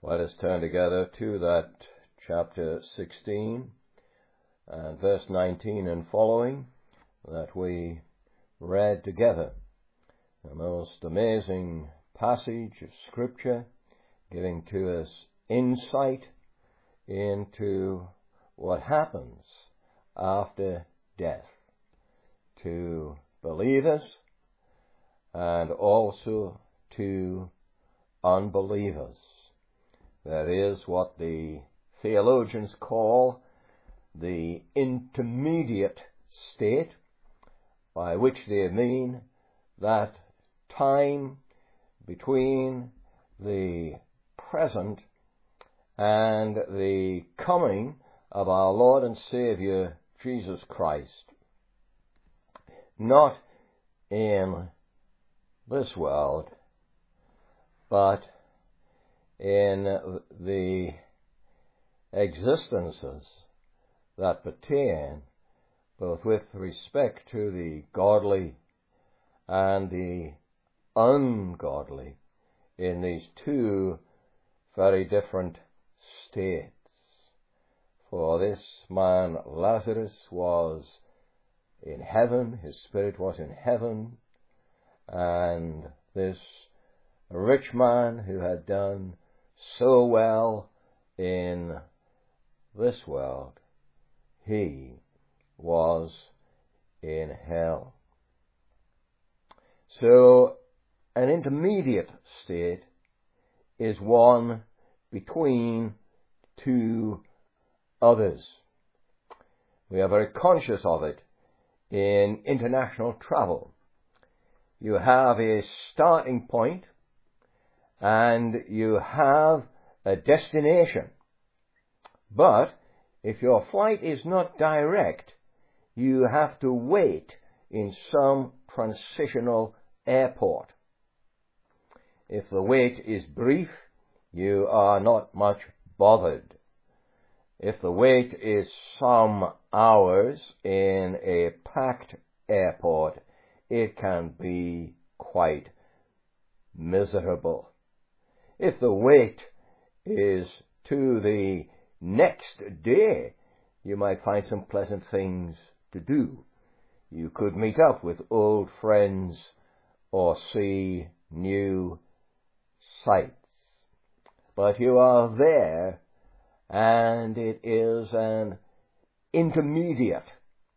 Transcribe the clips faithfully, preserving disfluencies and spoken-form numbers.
Let us turn together to that chapter sixteen and verse nineteen and following that we read together. A most amazing passage of Scripture giving to us insight into what happens after death to believers and also to unbelievers. That is what the theologians call the intermediate state, by which they mean that time between the present and the coming of our Lord and Saviour Jesus Christ. Not in this world, but in the existences that pertain both with respect to the godly and the ungodly in these two very different states. For this man Lazarus was in heaven, his spirit was in heaven, and this rich man who had done so well in this world, he was in hell. So an intermediate state is one between two others. We are very conscious of it in international travel. You have a starting point and you have a destination. But if your flight is not direct, you have to wait in some transitional airport. If the wait is brief, you are not much bothered. If the wait is some hours in a packed airport, it can be quite miserable. If the wait is to the next day, you might find some pleasant things to do. You could meet up with old friends or see new sights. But you are there, and it is an intermediate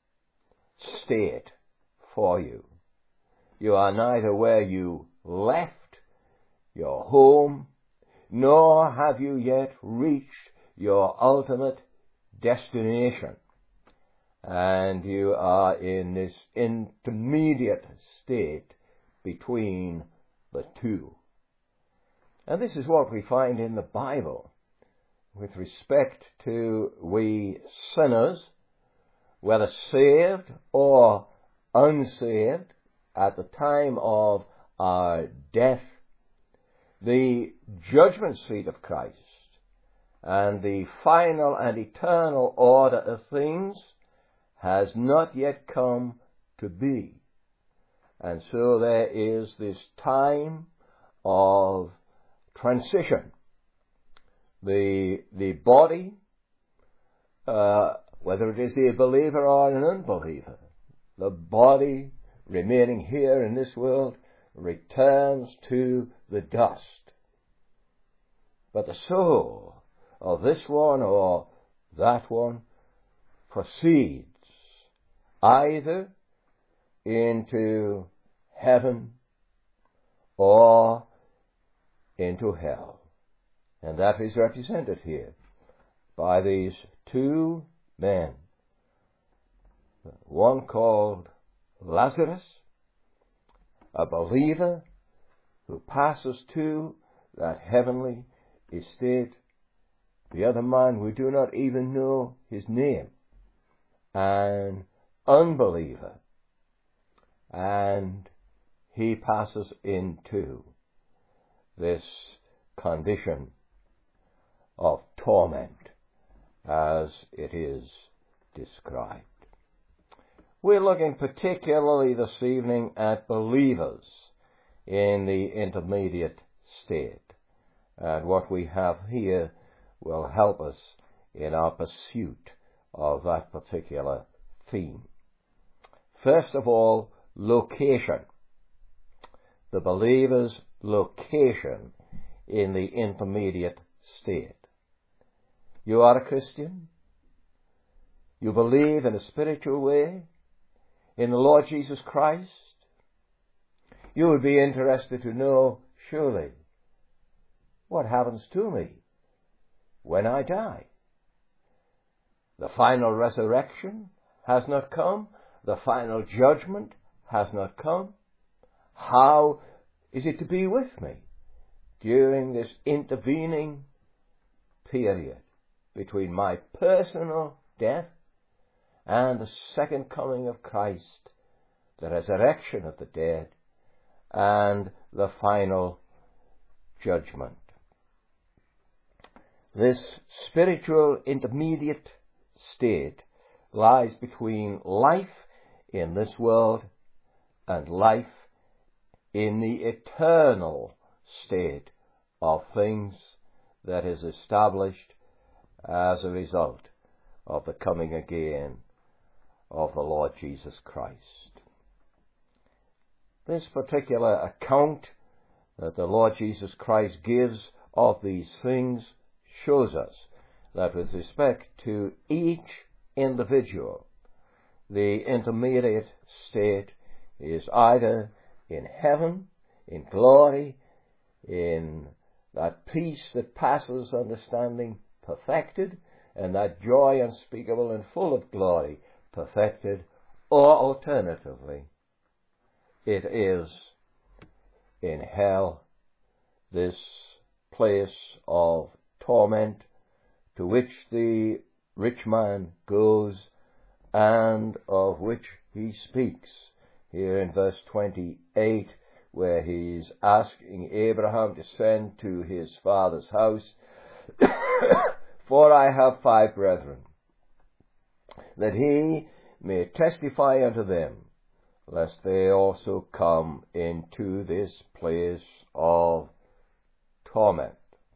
state for you. You are neither where you left your home, nor have you yet reached your ultimate destination. And you are in this intermediate state between the two. And this is what we find in the Bible with respect to we sinners, whether saved or unsaved, at the time of our death. The judgment seat of Christ and the final and eternal order of things has not yet come to be. And so there is this time of transition. The, the body, uh, whether it is a believer or an unbeliever, the body remaining here in this world returns to the dust. But the soul of this one or that one proceeds either into heaven or into hell. And that is represented here by these two men. One called Lazarus, a believer who passes to that heavenly estate. The other man, we do not even know his name, an unbeliever, and he passes into this condition of torment as it is described. We're looking particularly this evening at believers in the intermediate state. And what we have here will help us in our pursuit of that particular theme. First of all, location. The believer's location in the intermediate state. You are a Christian. You believe in a spiritual way in the Lord Jesus Christ. You would be interested to know, surely, what happens to me when I die? The final resurrection has not come. The final judgment has not come. How is it to be with me during this intervening period between my personal death and the second coming of Christ, the resurrection of the dead, and the final judgment? This spiritual intermediate state lies between life in this world and life in the eternal state of things that is established as a result of the coming again of the Lord Jesus Christ. This particular account that the Lord Jesus Christ gives of these things shows us that with respect to each individual, the intermediate state is either in heaven, in glory, in that peace that passes understanding, perfected, and that joy unspeakable and full of glory, perfected, or alternatively, it is in hell, this place of torment to which the rich man goes and of which he speaks here in verse twenty-eight, where he's asking Abraham to send to his father's house, for I have five brethren, that he may testify unto them, lest they also come into this place of torment.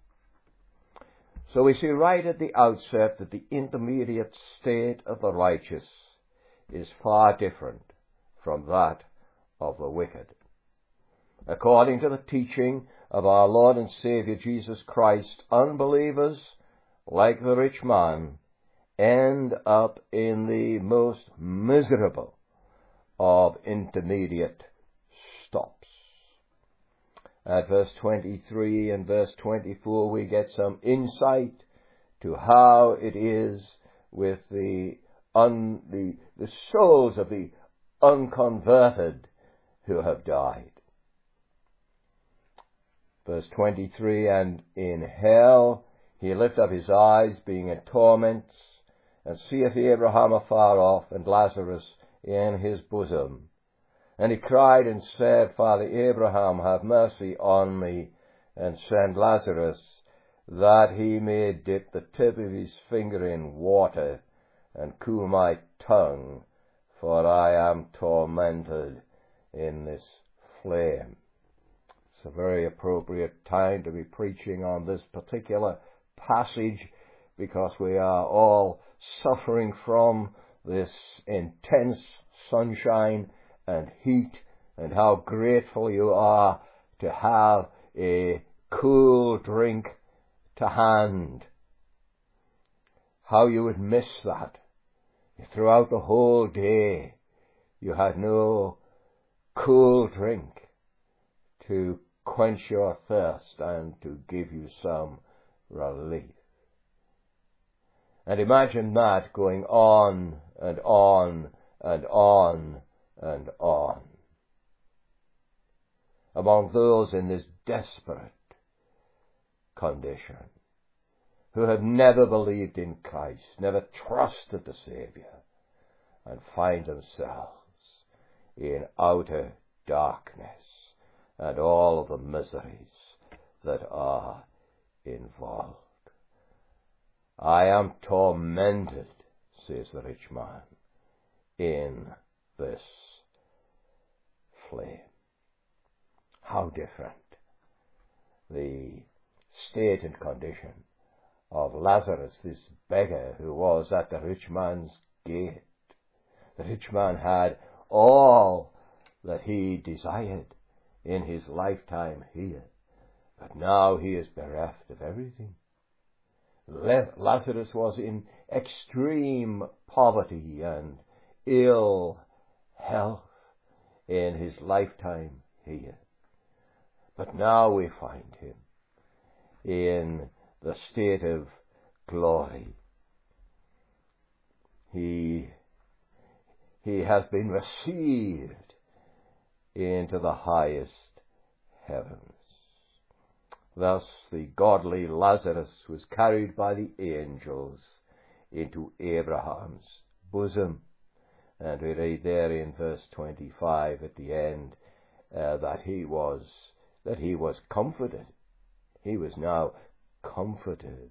So we see right at the outset that the intermediate state of the righteous is far different from that of the wicked. According to the teaching of our Lord and Saviour Jesus Christ, unbelievers, like the rich man, end up in the most miserable of intermediate stops. At verse twenty-three and verse twenty-four we get some insight to how it is with the, un, the, the souls of the unconverted who have died. Verse twenty-three, and in hell he lift up his eyes, being in torments, and seeth Abraham afar off, and Lazarus in his bosom. And he cried and said, Father Abraham, have mercy on me, and send Lazarus, that he may dip the tip of his finger in water, and cool my tongue, for I am tormented in this flame. It's a very appropriate time to be preaching on this particular passage, because we are all suffering from this intense sunshine and heat, and how grateful you are to have a cool drink to hand. How you would miss that if throughout the whole day you had no cool drink to quench your thirst and to give you some relief. And imagine that going on and on and on and on among those in this desperate condition, who have never believed in Christ, never trusted the Saviour, and find themselves in outer darkness and all of the miseries that are involved. I am tormented, says the rich man, in this flame. How different the state and condition of Lazarus, this beggar who was at the rich man's gate. The rich man had all that he desired in his lifetime here, but now he is bereft of everything. Lazarus was in extreme poverty and ill health in his lifetime here, but now we find him in the state of glory. He, he has been received into the highest heavens. Thus the godly Lazarus was carried by the angels into Abraham's bosom. And we read there in verse twenty-five at the end uh, that he was that he was comforted. He was now comforted.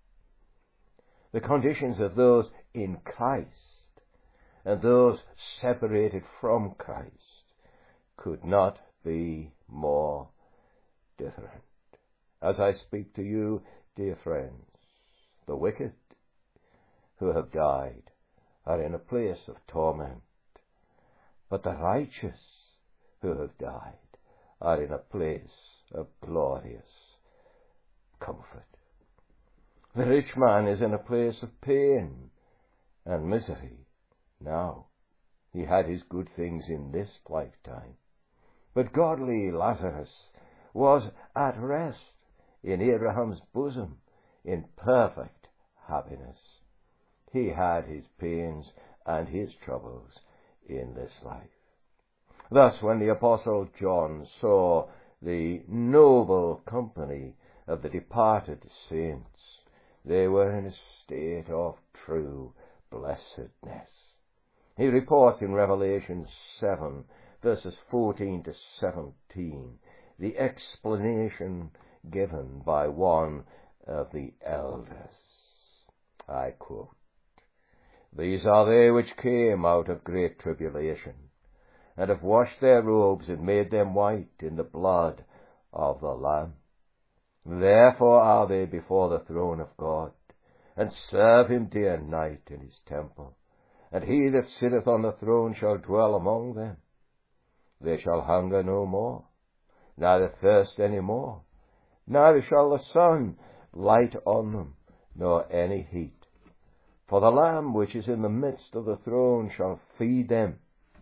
The conditions of those in Christ and those separated from Christ could not be more different. As I speak to you, dear friends, the wicked who have died are in a place of torment, but the righteous who have died are in a place of glorious comfort. The rich man is in a place of pain and misery now. He had his good things in this lifetime. But godly Lazarus was at rest in Abraham's bosom in perfect happiness. He had his pains and his troubles in this life. Thus, when the Apostle John saw the noble company of the departed saints, they were in a state of true blessedness. He reports in Revelation seven, verses fourteen to seventeen, the explanation given by one of the elders. I quote, "These are they which came out of great tribulation, and have washed their robes and made them white in the blood of the Lamb. Therefore are they before the throne of God, and serve him day and night in his temple. And he that sitteth on the throne shall dwell among them. They shall hunger no more, neither thirst any more, neither shall the sun light on them, nor any heat. For the Lamb which is in the midst of the throne shall feed them,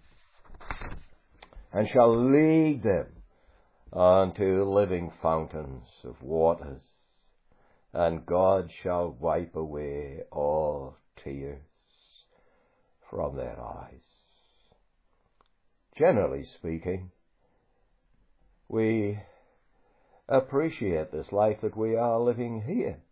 and shall lead them unto living fountains of waters, and God shall wipe away all tears from their eyes." Generally speaking, we appreciate this life that we are living here,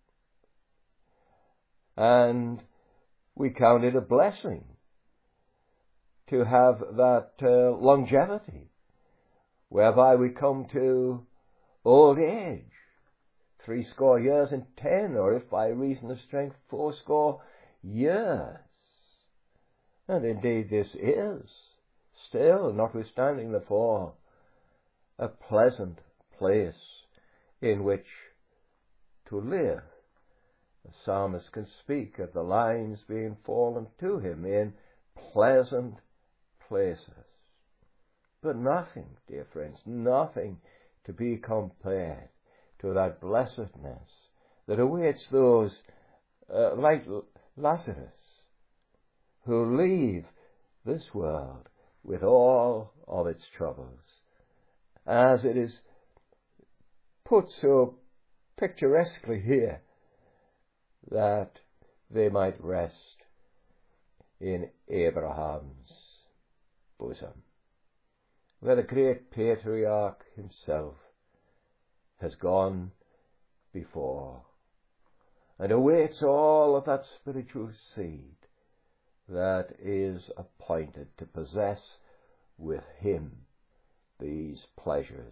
and we count it a blessing to have that uh, longevity whereby we come to old age, three score years and ten, or if by reason of strength, four score years. And indeed this is still, notwithstanding the fall, a pleasant place in which to live. The psalmist can speak of the lines being fallen to him in pleasant places. But nothing, dear friends, nothing to be compared to that blessedness that awaits those uh, like Lazarus, who leave this world with all of its troubles, as it is put so picturesquely here, that they might rest in Abraham's bosom, where the great patriarch himself has gone before and awaits all of that spiritual seed that is appointed to possess with him these pleasures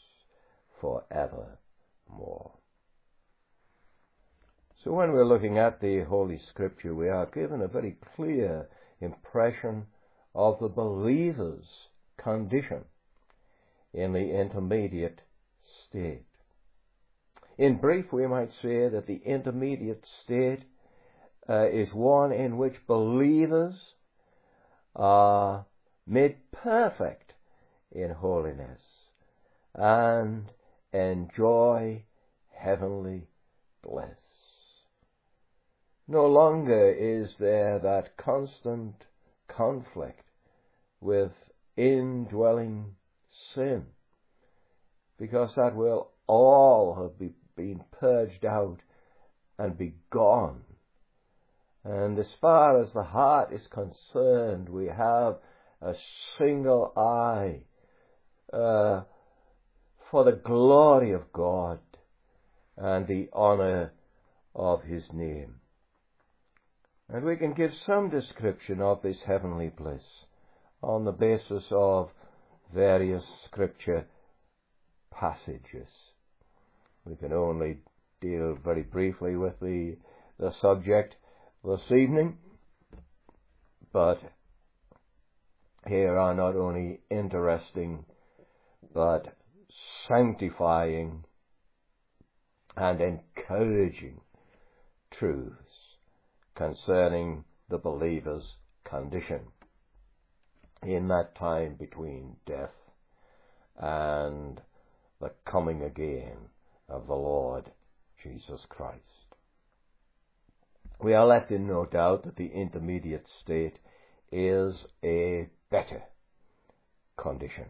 forevermore. So when we're looking at the Holy Scripture, we are given a very clear impression of the believer's condition in the intermediate state. In brief, we might say that the intermediate state uh, is one in which believers are made perfect in holiness and enjoy heavenly bliss. No longer is there that constant conflict with indwelling sin, because that will all have be, been purged out and be gone. And as far as the heart is concerned, we have a single eye uh, for the glory of God and the honor of His name. And we can give some description of this heavenly bliss on the basis of various scripture passages. We can only deal very briefly with the, the subject this evening, but here are not only interesting but sanctifying and encouraging truths concerning the believer's condition in that time between death and the coming again of the Lord Jesus Christ. We are left in no doubt that the intermediate state is a better condition.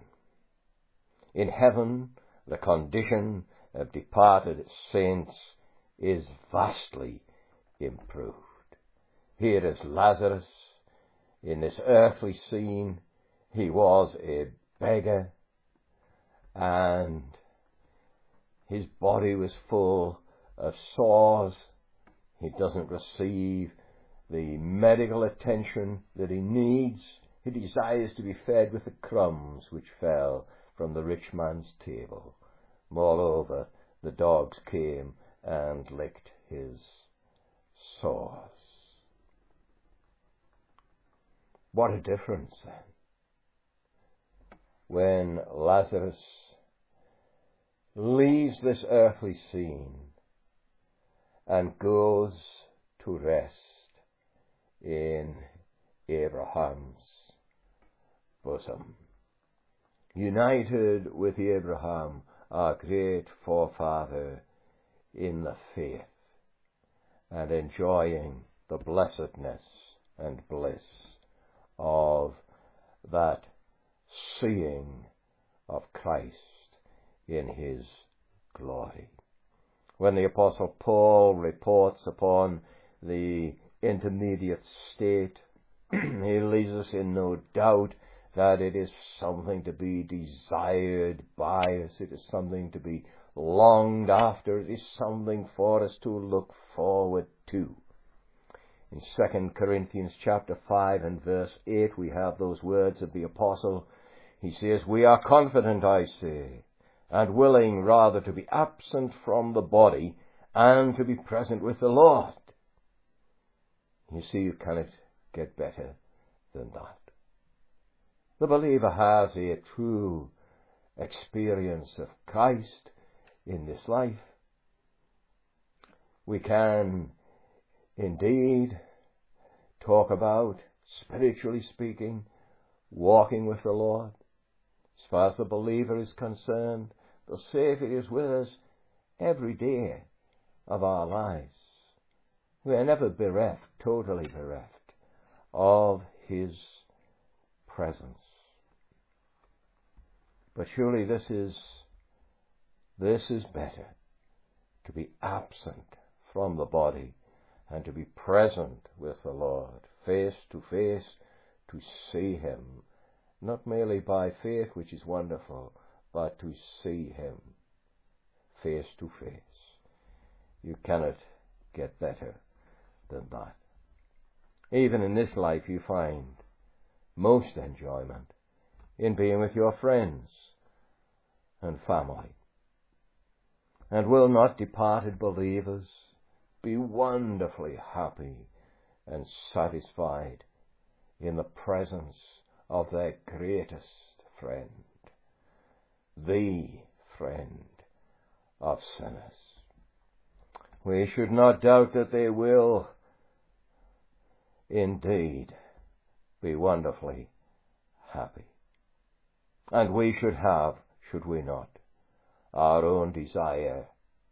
In heaven, the condition of departed saints is vastly improved. Here is Lazarus. In this earthly scene, he was a beggar, and his body was full of sores. He doesn't receive the medical attention that he needs. He desires to be fed with the crumbs which fell from the rich man's table. Moreover, the dogs came and licked his sores. What a difference, then, when Lazarus leaves this earthly scene and goes to rest in Abraham's bosom, united with Abraham, our great forefather in the faith, and enjoying the blessedness and bliss of that seeing of Christ in His glory. When the Apostle Paul reports upon the intermediate state, he leaves us in no doubt that it is something to be desired by us. It is something to be longed after. It is something for us to look forward to. In Second Corinthians chapter five and verse eight, we have those words of the Apostle. He says, "We are confident, I say, and willing rather to be absent from the body and to be present with the Lord." You see, you cannot get better than that. The believer has a true experience of Christ in this life. We can indeed talk about, spiritually speaking, walking with the Lord. As far as the believer is concerned, the Saviour is with us every day of our lives. We are never bereft, totally bereft, of His presence. But surely this is, this is better, to be absent from the body and to be present with the Lord, face to face, to see Him, not merely by faith, which is wonderful, but to see Him face to face. You cannot get better than that. Even in this life you find most enjoyment in being with your friends and family. And will not departed believers be wonderfully happy and satisfied in the presence of their greatest friend, the friend of sinners? we should not doubt that they will indeed be wonderfully happy. And we should have, should we not, our own desire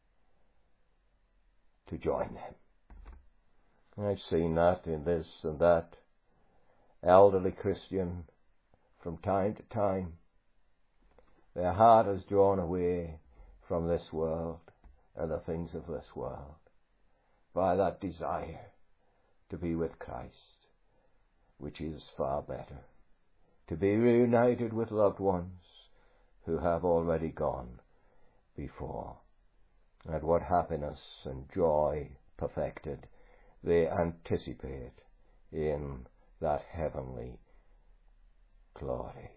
to join them. I've seen that in this and that elderly Christian from time to time. Their heart is drawn away from this world and the things of this world by that desire to be with Christ, which is far better, to be reunited with loved ones who have already gone before. And what happiness and joy perfected they anticipate in that heavenly glory.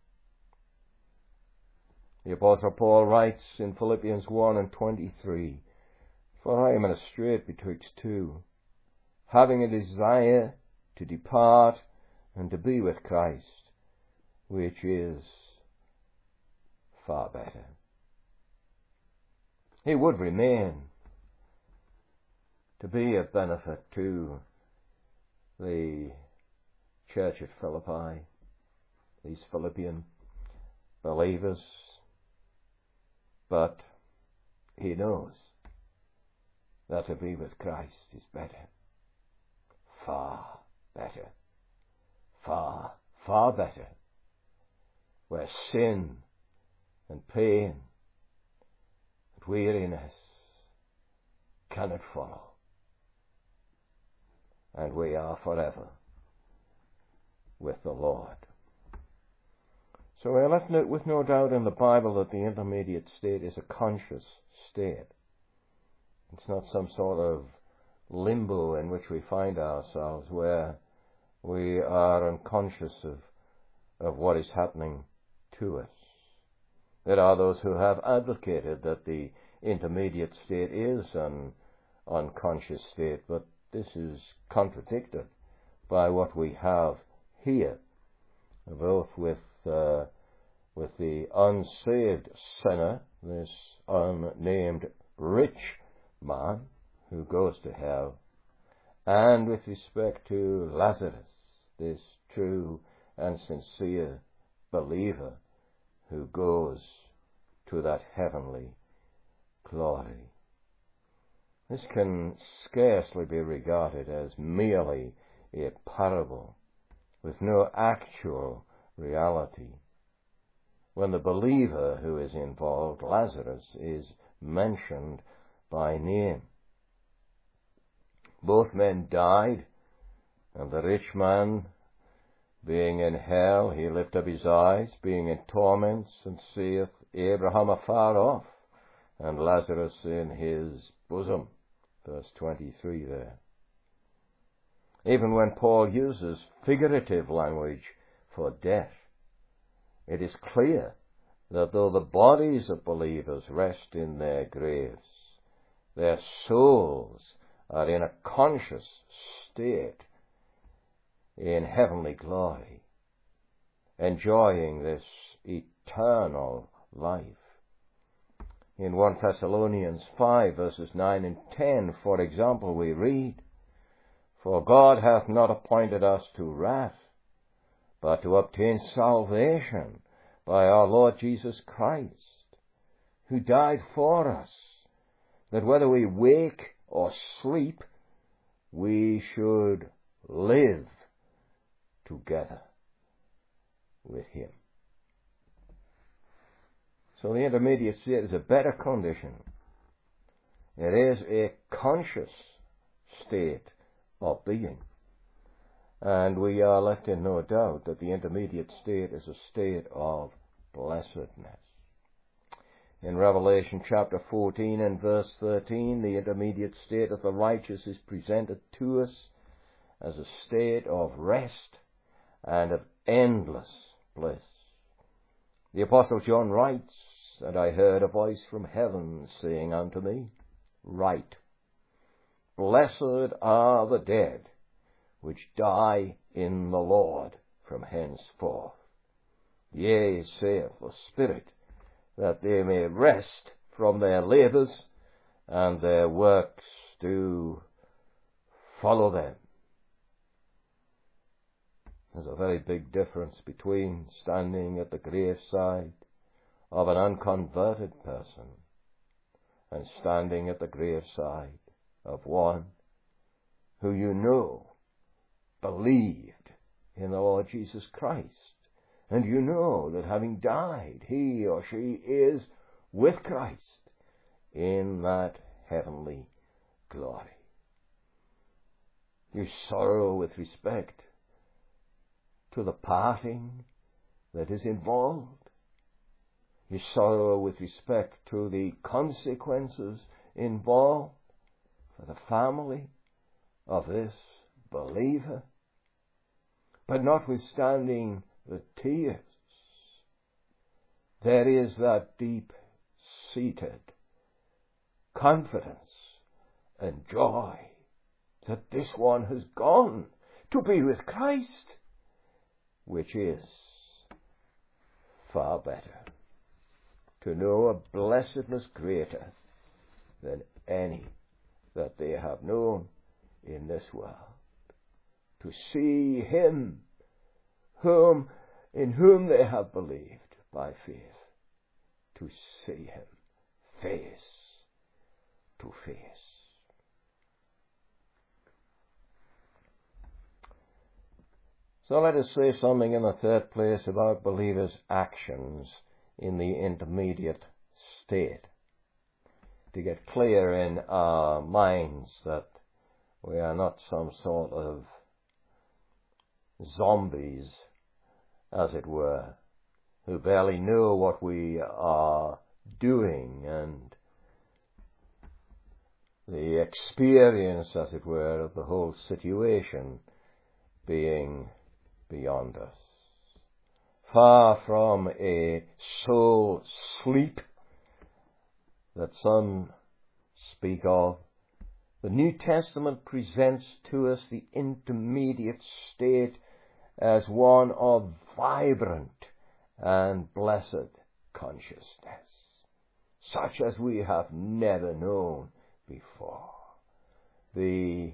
The Apostle Paul writes in Philippians one and twenty-three, "For I am in a strait betwixt two, having a desire to depart and to be with Christ, which is far better." He would remain to be of benefit to the church at Philippi, these Philippian believers, but he knows that to be with Christ is better, far better, far, far better, where sin and pain and weariness cannot follow, and we are forever with the Lord. So we're left with no doubt in the Bible that the intermediate state is a conscious state. It's not some sort of limbo in which we find ourselves where we are unconscious of, of what is happening to us. There are those who have advocated that the intermediate state is an unconscious state, but this is contradicted by what we have here, both with uh, with the unsaved sinner, this unnamed rich man who goes to hell, and with respect to Lazarus, this true and sincere believer who goes to that heavenly glory. This can scarcely be regarded as merely a parable with no actual reality, when the believer who is involved, Lazarus, is mentioned by name. Both men died, and the rich man, being in hell, he lift up his eyes, being in torments, and seeth Abraham afar off, and Lazarus in his bosom. Verse twenty-three there. Even when Paul uses figurative language for death, it is clear that though the bodies of believers rest in their graves, their souls are in a conscious state in heavenly glory, enjoying this eternal life. In First Thessalonians five, verses nine and ten, for example, we read, "For God hath not appointed us to wrath, but to obtain salvation by our Lord Jesus Christ, who died for us, that whether we wake or sleep, we should live together with him." So the intermediate state is a better condition. It is a conscious state of being. And we are left in no doubt that the intermediate state is a state of blessedness. In Revelation chapter fourteen and verse thirteen, the intermediate state of the righteous is presented to us as a state of rest and of endless bliss. The Apostle John writes, "And I heard a voice from heaven saying unto me, Write, Blessed are the dead which die in the Lord from henceforth. Yea, saith the Spirit, that they may rest from their labours, and their works do follow them. There's a very big difference between standing at the graveside of an unconverted person and standing at the graveside of one who you know believed in the Lord Jesus Christ, and you know that having died, he or she is with Christ in that heavenly glory. You sorrow with respect to the parting that is involved. You sorrow with respect to the consequences involved for the family of this believer. But notwithstanding the tears, there is that deep-seated confidence and joy that this one has gone to be with Christ, which is far better. To know a blessedness greater than any that they have known in this world. To see him whom, in whom they have believed by faith. To see him face to face. So let us say something in the third place about believers' actions in the intermediate state, to get clear in our minds that we are not some sort of zombies, as it were, who barely know what we are doing, and the experience, as it were, of the whole situation being beyond us. Far from a soul sleep that some speak of, the New Testament presents to us the intermediate state as one of vibrant and blessed consciousness, such as we have never known before. The,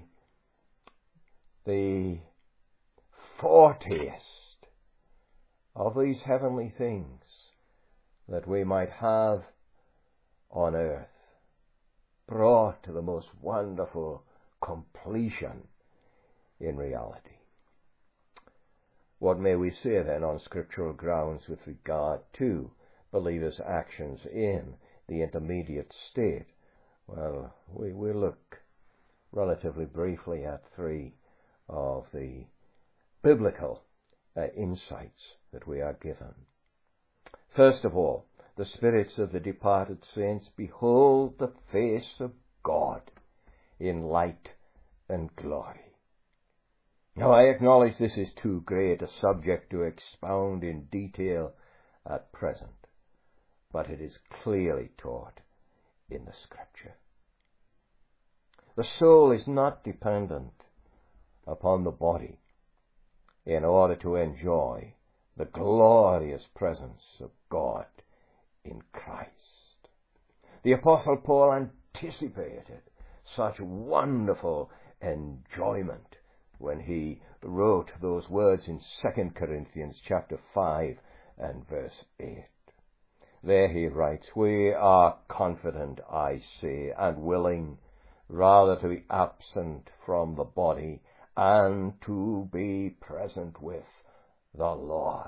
the foretaste of these heavenly things that we might have on earth, brought to the most wonderful completion in reality. What may we say then on scriptural grounds with regard to believers' actions in the intermediate state? Well, we will look relatively briefly at three of the biblical uh, insights that we are given. First of all, the spirits of the departed saints behold the face of God in light and glory. Now, I acknowledge this is too great a subject to expound in detail at present, but it is clearly taught in the Scripture. The soul is not dependent upon the body in order to enjoy the glorious presence of God in Christ. The Apostle Paul anticipated such wonderful enjoyment when he wrote those words in Second Corinthians chapter five and verse eight. There he writes, "We are confident, I say, and willing rather to be absent from the body and to be present with the Lord."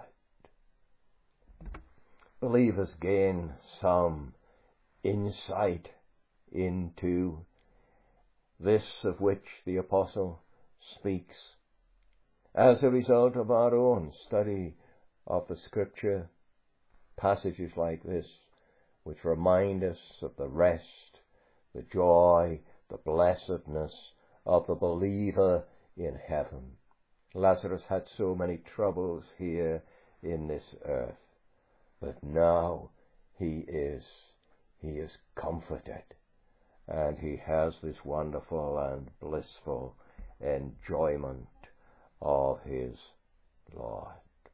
Believers gain some insight into this of which the Apostle speaks as a result of our own study of the Scripture. Passages like this, which remind us of the rest, the joy, the blessedness of the believer in heaven. Lazarus had so many troubles here in this earth, but now he is, he is comforted, and he has this wonderful and blissful enjoyment of his Lord.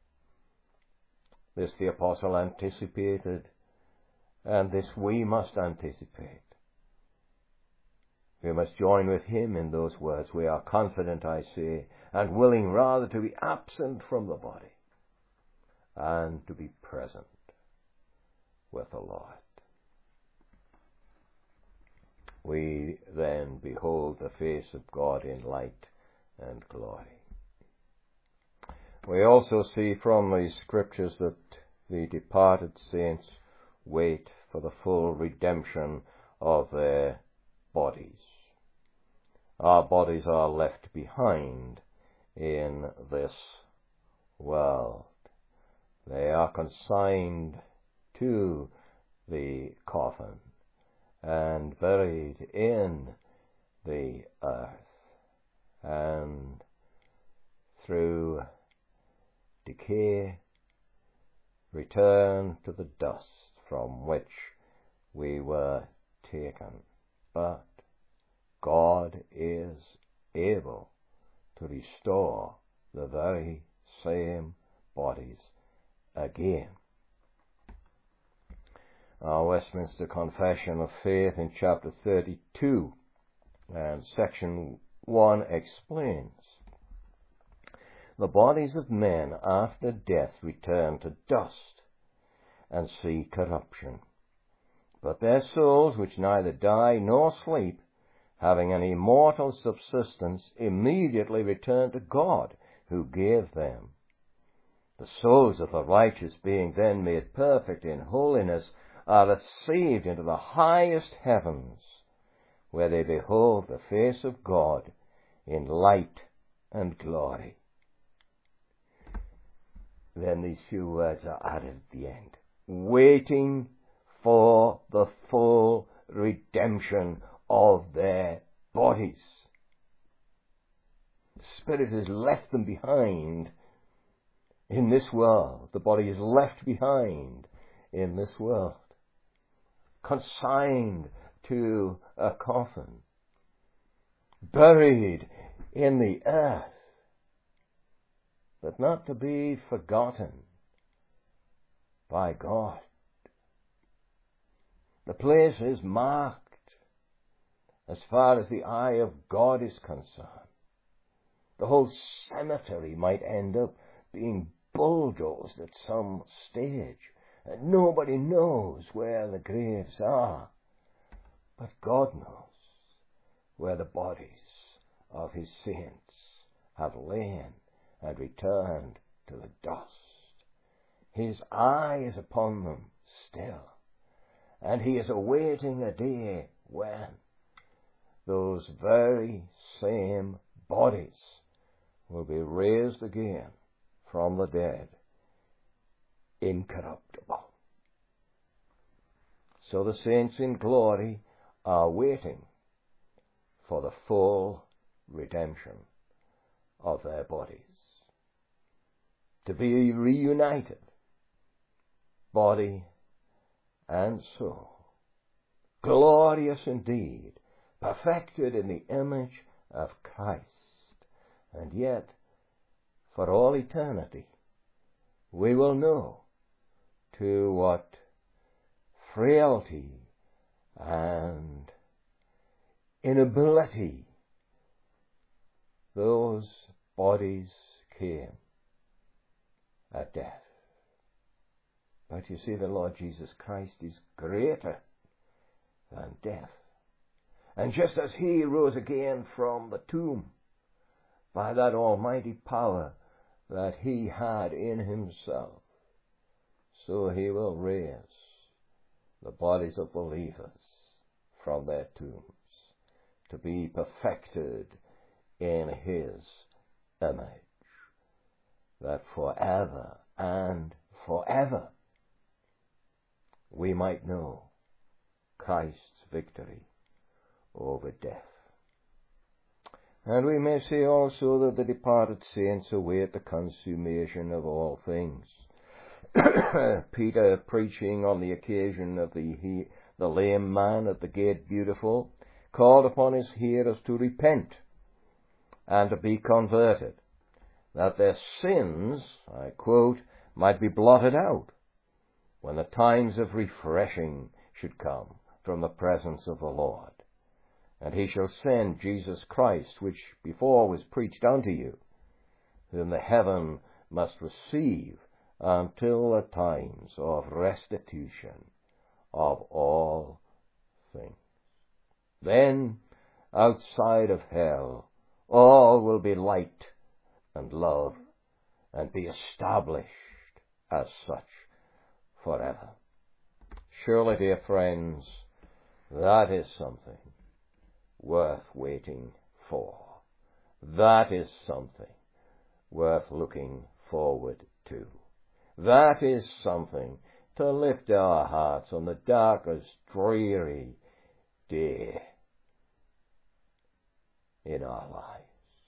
This the Apostle anticipated, and this we must anticipate. We must join with him in those words. We are confident, I say, and willing rather to be absent from the body and to be present with the Lord. We then behold the face of God in light and glory. We also see from these scriptures that the departed saints wait for the full redemption of their bodies. Our bodies are left behind in this world. They are consigned to the coffin and buried in the earth, and through decay return to the dust from which we were taken. But God is able to restore the very same bodies again. Our Westminster Confession of Faith in chapter thirty-two and section one explains, the bodies of men after death return to dust and see corruption, but their souls, which neither die nor sleep, having an immortal subsistence, immediately return to God, who gave them. The souls of the righteous, being then made perfect in holiness, are received into the highest heavens, where they behold the face of God in light and glory. Then these few words are added at the end. Waiting for the full redemption of their bodies. The Spirit has left them behind in this world. The body is left behind in this world, consigned to a coffin, buried in the earth, but not to be forgotten by God. The place is marked as far as the eye of God is concerned. The whole cemetery might end up being bulldozed at some stage, and nobody knows where the graves are. But God knows where the bodies of his saints have lain and returned to the dust. His eye is upon them still, and he is awaiting a day when those very same bodies will be raised again from the dead, incorruptible. So the saints in glory are waiting for the full redemption of their bodies, to be reunited, body and soul, glorious indeed, perfected in the image of Christ. And yet, for all eternity, we will know to what frailty and inability those bodies came at death. But you see, the Lord Jesus Christ is greater than death. And just as he rose again from the tomb by that almighty power that he had in himself, so he will raise the bodies of believers from their tombs to be perfected in his image, that forever and forever we might know Christ's victory over death. And we may say also that the departed saints await the consummation of all things. Peter, preaching on the occasion of the, he, the lame man at the gate beautiful, called upon his hearers to repent and to be converted, that their sins, I quote, might be blotted out when the times of refreshing should come from the presence of the Lord. And he shall send Jesus Christ, which before was preached unto you, whom the heaven must receive until the times of restitution of all things. Then, outside of hell, all will be light and love, and be established as such forever. Surely, dear friends, that is something worth waiting for. That is something worth looking forward to. That is something to lift our hearts on the darkest, dreary day in our lives.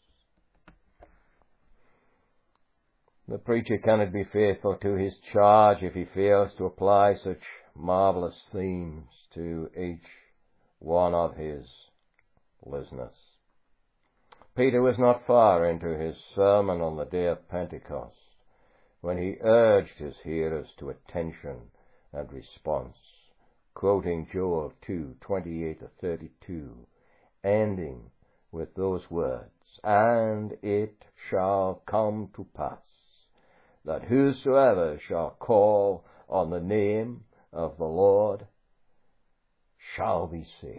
The preacher cannot be faithful to his charge if he fails to apply such marvelous themes to each one of his listeners. Peter was not far into his sermon on the day of Pentecost when he urged his hearers to attention and response, quoting Joel two, twenty-eight to thirty-two, ending with those words, "And it shall come to pass that whosoever shall call on the name of the Lord shall be saved."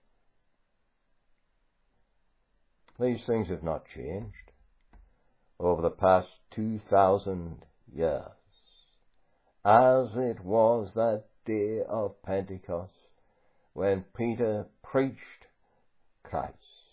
These things have not changed over the past two thousand years, as it was that day of Pentecost when Peter preached Christ.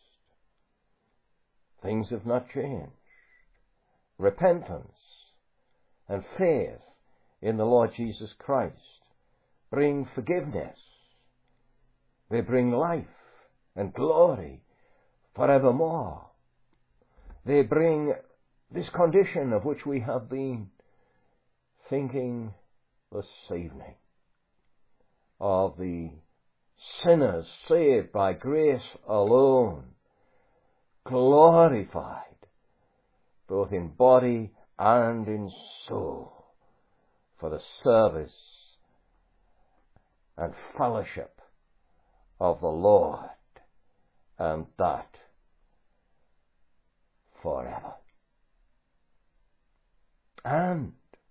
Things have not changed. Repentance and faith in the Lord Jesus Christ bring forgiveness. They bring life and glory forevermore. They bring this condition of which we have been thinking this evening, of the sinners saved by grace alone, glorified both in body and in soul for the service and fellowship of the Lord, and that forever. And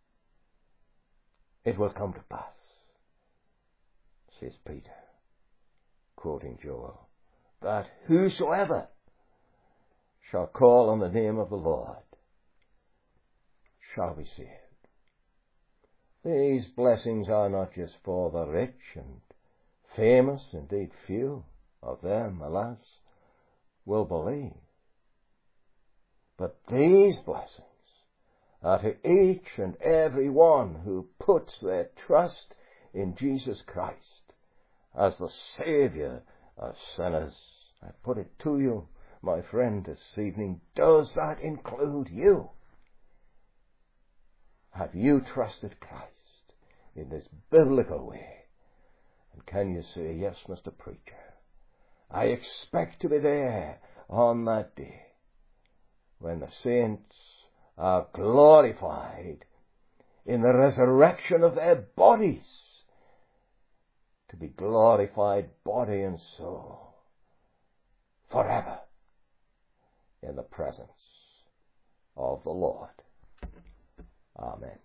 it will come to pass, says Peter, quoting Joel, that whosoever shall call on the name of the Lord shall be saved. These blessings are not just for the rich and famous, indeed few of them, alas, will believe. But these blessings are to each and every one who puts their trust in Jesus Christ as the Saviour of sinners. I put it to you, my friend, this evening, does that include you? Have you trusted Christ in this biblical way? And can you say, yes, Mister Preacher, I expect to be there on that day when the saints are glorified in the resurrection of their bodies, to be glorified body and soul forever in the presence of the Lord. Amen.